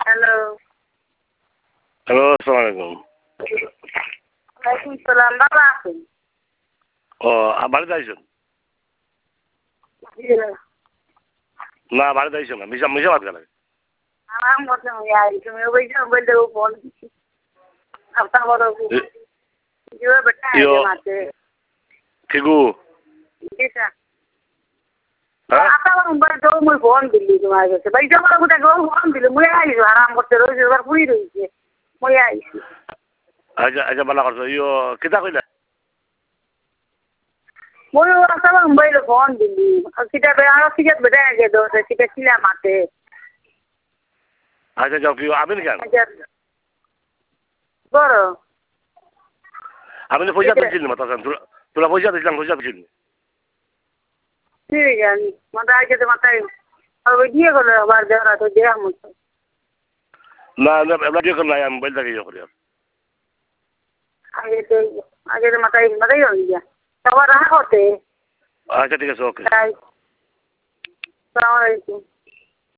Hello. Hello, আসসালামু আলাইকুম। ওয়ালাইকুম সালাম। ভালো আছেন? ও বাড়িতে আইসেন? জি। না বাড়িতে আইসেন না, মিশা মিশা ভাত খেলে। আরাম করতে হবে। তুমি ওই যে বলতে ফোন আপনার বড় जो बेटा है ইয়ো जो माते ঠিকু ठीक है হ্যাঁ आता हूँ बस दो मुझे फोन दिल्ली तुम्हारे से भाई जब मुझे दो फोन दिल्ली मुझे आई जो आराम करते रोज बार पूरी रही है मुझे आई আচ্ছা আচ্ছা বালা করছো ইয়ো কিতা কইলা? मुझे वो आता हूँ भाई फोन दिल्ली और किधर पे आरो किधर बेटा है जो से किधर चिल्ला माते আচ্ছা যাও কি আবেন কেন? बरो আমি তো পয়সা দিচ্ছি না মাথা তোরা পয়সা দিছিলাম পয়সা দিচ্ছি ठीक है मत आके तो मत और वो ये कर बार जा तो दे हम না না এবার দিয়ে করলাই আমি মোবাইল থেকে ইয়ে করি आगे तो मत ही हो गया तब रहा होते আচ্ছা ঠিক আছে ওকে। सलाम अलैकुम